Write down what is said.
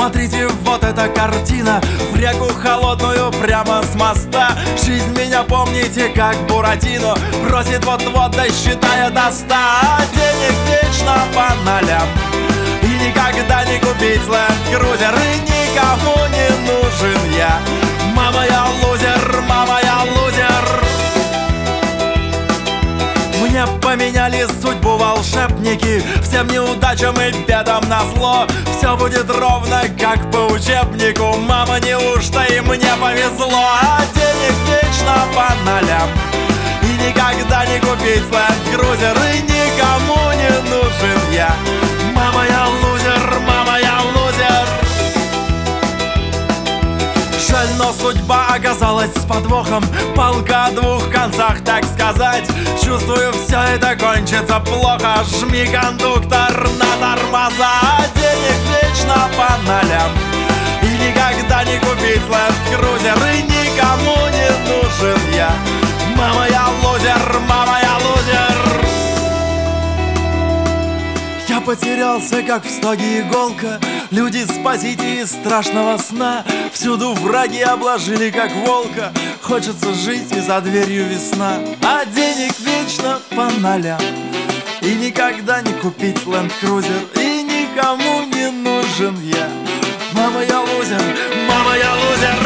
Смотрите, вот эта картина, в реку холодную прямо с моста. Жизнь меня помните, как Буратино, просит вот-вот, досчитая до 100. Денег вечно по нолям, и никогда не купить ленд-крузер, и никому не нужен я. Мама, я лузер, мама, я лузер. Мне поменяли судьбу волшебники, всем неудачам и бедам назло. Все будет ровно, как по учебнику. Мама, неужто и мне повезло? А денег вечно по нолям, и никогда не купить ленд-крузер, и никому не нужен я. Мама, я лузер, мама, я лузер. Жаль, но судьба оказалась с подвохом, палка о двух концах, так сказать. Чувствую, все это кончится плохо. Жми, кондуктор, на тормоза. Денег вечно по нолям, и никогда не купить ленд-крузер, и никому не нужен я. Мама, я лузер, мама, я лузер. Я потерялся, как в стоге иголка. Люди, спасите из страшного сна. Всюду враги обложили, как волка. Хочется жить, и за дверью весна. А денег вечно по нолям, и никогда не купить ленд-крузер, и никому не нужен я. Мама, я лузер, мама, я лузер.